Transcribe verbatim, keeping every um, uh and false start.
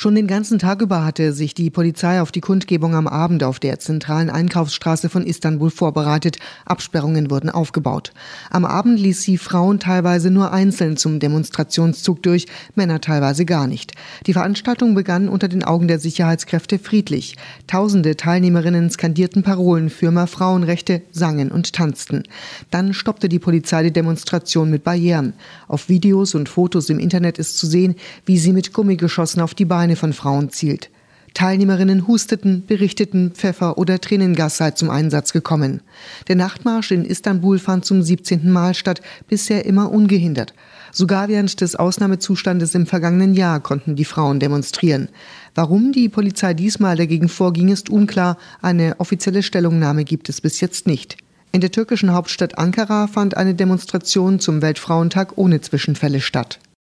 Schon den ganzen Tag über hatte sich die Polizei auf die Kundgebung am Abend auf der zentralen Einkaufsstraße von Istanbul vorbereitet. Absperrungen wurden aufgebaut. Am Abend ließ sie Frauen teilweise nur einzeln zum Demonstrationszug durch, Männer teilweise gar nicht. Die Veranstaltung begann unter den Augen der Sicherheitskräfte friedlich. Tausende Teilnehmerinnen skandierten Parolen für mehr Frauenrechte, sangen und tanzten. Dann stoppte die Polizei die Demonstration mit Barrieren. Auf Videos und Fotos im Internet ist zu sehen, wie sie mit Gummigeschossen auf die Beine von Frauen zielt. Teilnehmerinnen husteten, berichteten, Pfeffer oder Tränengas sei zum Einsatz gekommen. Der Nachtmarsch in Istanbul fand zum siebzehnten Mal statt, bisher immer ungehindert. Sogar während des Ausnahmezustandes im vergangenen Jahr konnten die Frauen demonstrieren. Warum die Polizei diesmal dagegen vorging, ist unklar. Eine offizielle Stellungnahme gibt es bis jetzt nicht. In der türkischen Hauptstadt Ankara fand eine Demonstration zum Weltfrauentag ohne Zwischenfälle statt.